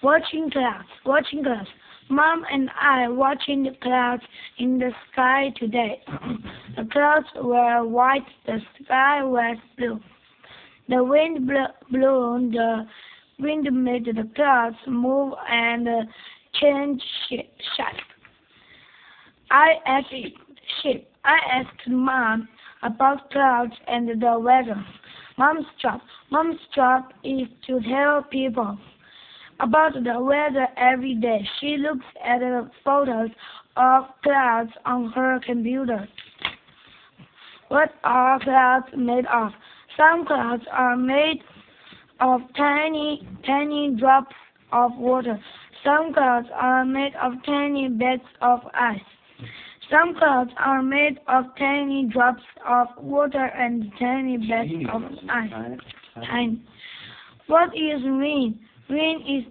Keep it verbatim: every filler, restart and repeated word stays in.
Watching clouds, watching clouds. Mom and I watching the clouds in the sky today. The clouds were white, the sky was blue. The wind blew, blew the wind made the clouds move and uh, change shape. I asked shape. I asked Mom about clouds and the weather. Mom's job. Mom's job is to tell people about the weather every day. She looks at the photos of clouds on her computer. What are clouds made of? Some clouds are made of tiny, tiny drops of water. Some clouds are made of tiny beds of ice. Some clouds are made of tiny drops of water and tiny beds of ice. Tiny. What is rain? Rain is